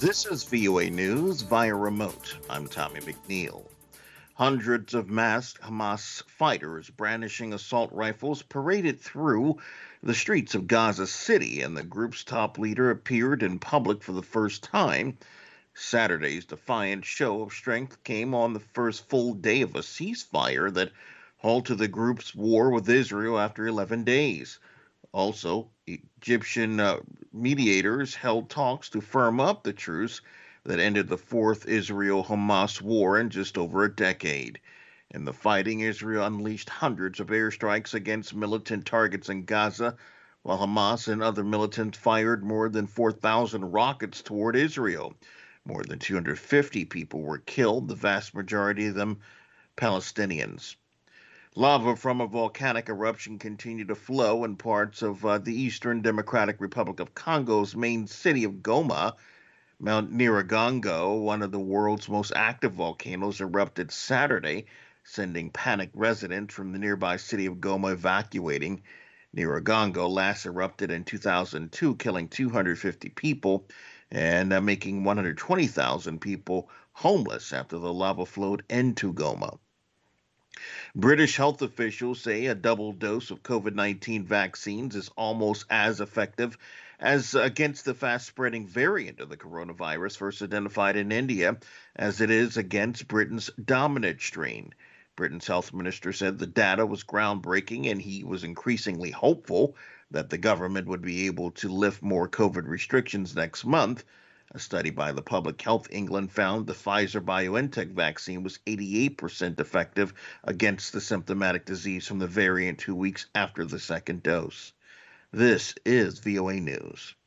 This is VOA News via remote. I'm Tommy McNeil. Hundreds of masked Hamas fighters brandishing assault rifles paraded through the streets of Gaza City, and the group's top leader appeared in public for the first time. Saturday's defiant show of strength came on the first full day of a ceasefire that halted the group's war with Israel after 11 days. Also, Egyptian mediators held talks to firm up the truce that ended the fourth Israel Hamas war in just over a decade. In the fighting, Israel unleashed hundreds of airstrikes against militant targets in Gaza, while Hamas and other militants fired more than 4,000 rockets toward Israel. More than 250 people were killed, the vast majority of them Palestinians. Lava from a volcanic eruption continued to flow in parts of the eastern Democratic Republic of Congo's main city of Goma. Mount Nyiragongo, one of the world's most active volcanoes, erupted Saturday, sending panicked residents from the nearby city of Goma evacuating. Nyiragongo last erupted in 2002, killing 250 people and making 120,000 people homeless after the lava flowed into Goma. British health officials say a double dose of COVID 19 vaccines is almost as effective as against the fast spreading variant of the coronavirus first identified in India as it is against Britain's dominant strain. Britain's health minister said the data was groundbreaking and he was increasingly hopeful that the government would be able to lift more COVID restrictions next month. A study by the Public Health England found the Pfizer BioNTech vaccine was 88% effective against the symptomatic disease from the variant 2 weeks after the second dose. This is VOA News.